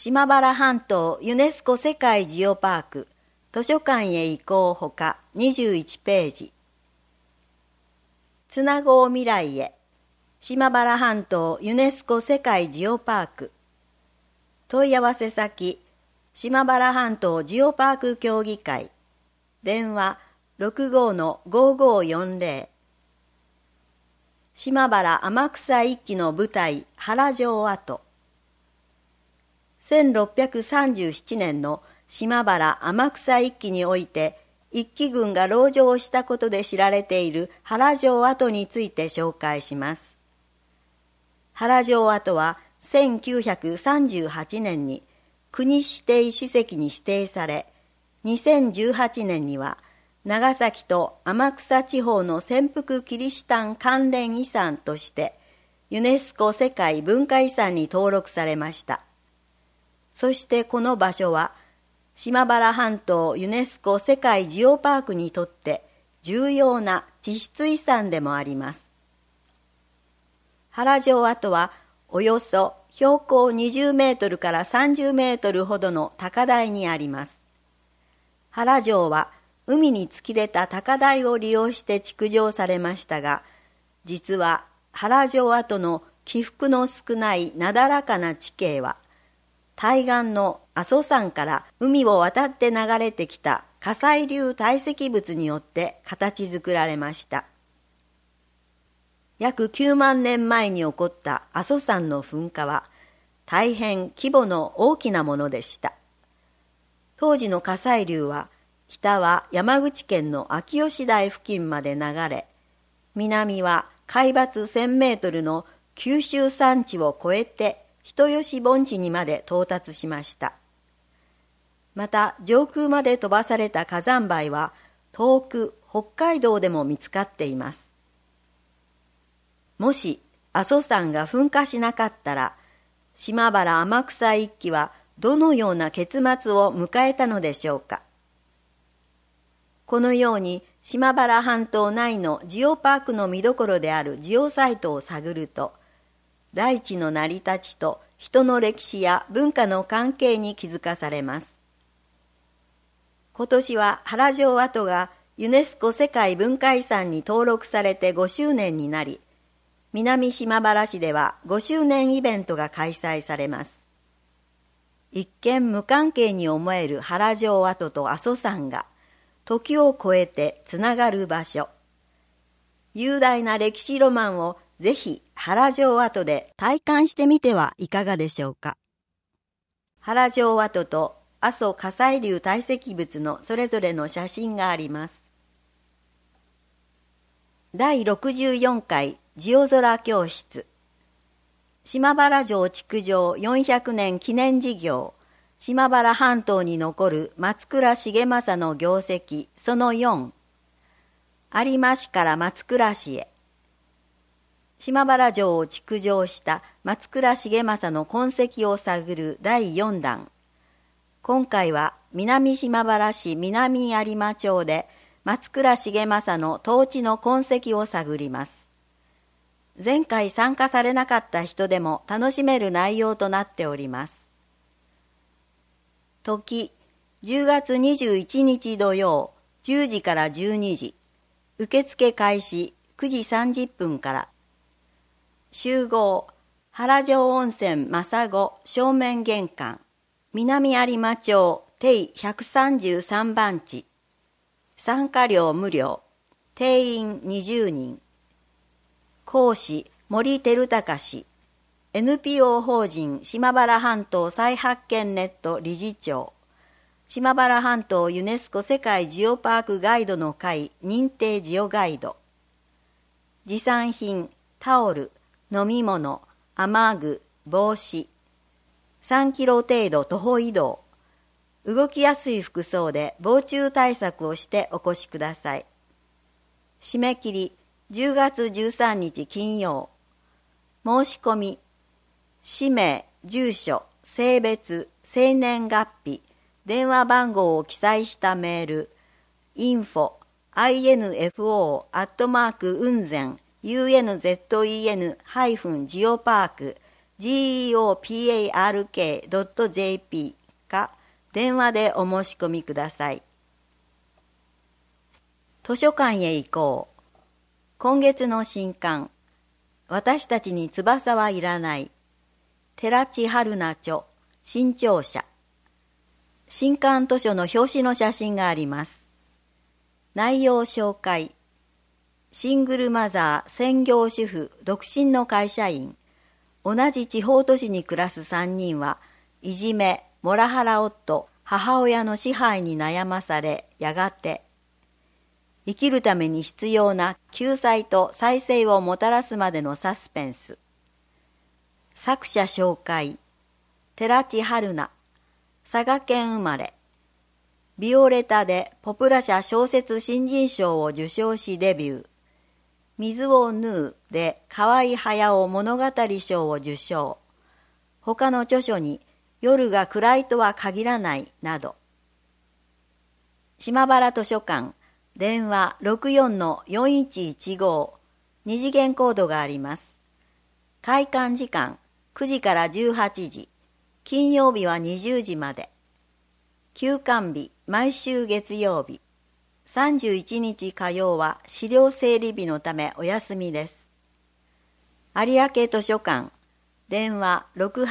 島原半島ユネスコ世界ジオパーク図書館へ移行ほか21ページ。つなごう未来へ島原半島ユネスコ世界ジオパーク問い合わせ先島原半島ジオパーク協議会電話 65-5540 島原天草一揆の舞台原城跡1637年の島原天草一揆において一揆軍が籠城したことで知られている原城跡について紹介します。原城跡は1938年に国指定史跡に指定され、2018年には長崎と天草地方の潜伏キリシタン関連遺産としてユネスコ世界文化遺産に登録されました。そしてこの場所は島原半島ユネスコ世界ジオパークにとって重要な地質遺産でもあります。原城跡はおよそ標高20メートルから30メートルほどの高台にあります。原城は海に突き出た高台を利用して築城されましたが、実は原城跡の起伏の少ないなだらかな地形は対岸の阿蘇山から海を渡って流れてきた火砕流堆積物によって形作られました。約9万年前に起こった阿蘇山の噴火は大変規模の大きなものでした。当時の火砕流は北は山口県の秋吉台付近まで流れ、南は海抜1000メートルの九州山地を越えて人吉盆地にまで到達しました。また上空まで飛ばされた火山灰は遠く北海道でも見つかっています。もし阿蘇山が噴火しなかったら、島原天草一揆はどのような結末を迎えたのでしょうか。このように島原半島内のジオパークの見どころであるジオサイトを探ると、大地の成り立ちと人の歴史や文化の関係に気づかされます。今年は原城跡がユネスコ世界文化遺産に登録されて5周年になり、南島原市では5周年イベントが開催されます。一見無関係に思える原城跡と阿蘇山が時を超えてつながる場所。雄大な歴史ロマンをぜひ原城跡で体感してみてはいかがでしょうか。原城跡と阿蘇火砕流堆積物のそれぞれの写真があります。第64回ジオ空教室島原城築城400年記念事業島原半島に残る松倉重政の業績その4有馬市から松倉市へ島原城を築城した松倉重政の痕跡を探る第4弾。今回は南島原市南有馬町で松倉重政の統治の痕跡を探ります。前回参加されなかった人でも楽しめる内容となっております。時、10月21日土曜、10時から12時。受付開始9時30分から。集合、原城温泉正子正面玄関、南有馬町定133番地。参加料無料、定員20人。講師、森照孝氏、NPO 法人島原半島再発見ネット理事長、島原半島ユネスコ世界ジオパークガイドの会認定ジオガイド。持参品、タオル、飲み物、雨具、帽子。3キロ程度徒歩移動。動きやすい服装で防虫対策をしてお越しください。締め切り10月13日金曜。申し込み、氏名、住所、性別、生年月日、電話番号を記載したメール、info@unzen unzen-geopark geopark.jp か電話でお申し込みください。図書館へ行こう。今月の新刊、私たちに翼はいらない。寺地春奈著、新潮社。新刊図書の表紙の写真があります。内容紹介。シングルマザー、専業主婦、独身の会社員。同じ地方都市に暮らす3人は、いじめ、モラハラ夫、母親の支配に悩まされ、やがて、生きるために必要な救済と再生をもたらすまでのサスペンス。作者紹介。寺地春奈、佐賀県生まれ。ビオレタでポプラ社小説新人賞を受賞しデビュー。水を縫うで河合駿物語賞を受賞。他の著書に夜が暗いとは限らないなど。島原図書館、電話 64-4115、二次元コードがあります。開館時間9時から18時、金曜日は20時まで。休館日、毎週月曜日。31日火曜は資料整理日のためお休みです。有明図書館、電話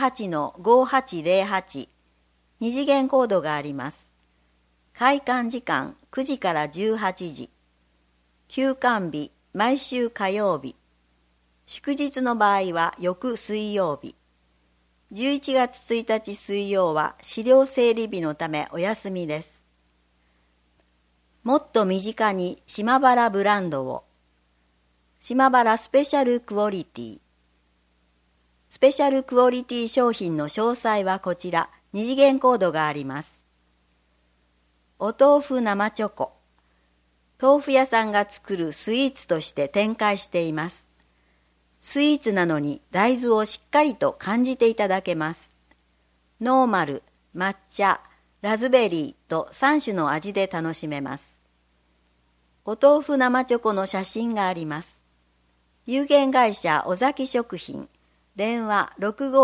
68-5808、二次元コードがあります。開館時間9時から18時。休館日、毎週火曜日。祝日の場合は翌水曜日。11月1日水曜は資料整理日のためお休みです。もっと身近に島原ブランドを。島原スペシャルクオリティ。スペシャルクオリティ商品の詳細はこちら、二次元コードがあります。お豆腐生チョコ。豆腐屋さんが作るスイーツとして展開しています。スイーツなのに大豆をしっかりと感じていただけます。ノーマル、抹茶、ラズベリーと3種の味で楽しめます。お豆腐生チョコの写真があります。有限会社尾崎食品、電話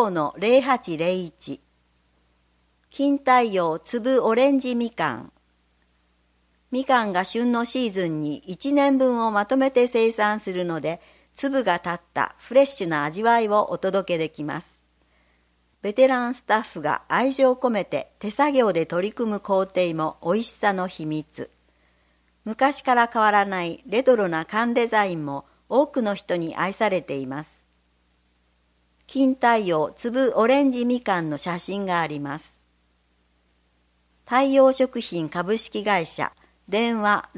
65-0801。金太陽粒オレンジみかん。みかんが旬のシーズンに1年分をまとめて生産するので、粒が立ったフレッシュな味わいをお届けできます。ベテランスタッフが愛情込めて手作業で取り組む工程も美味しさの秘密。昔から変わらないレトロな缶デザインも多くの人に愛されています。金太陽粒オレンジみかんの写真があります。太陽食品株式会社、電話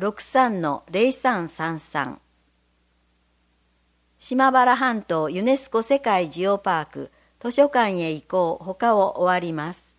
63-0333。島原半島ユネスコ世界ジオパーク図書館へ行こう他を終わります。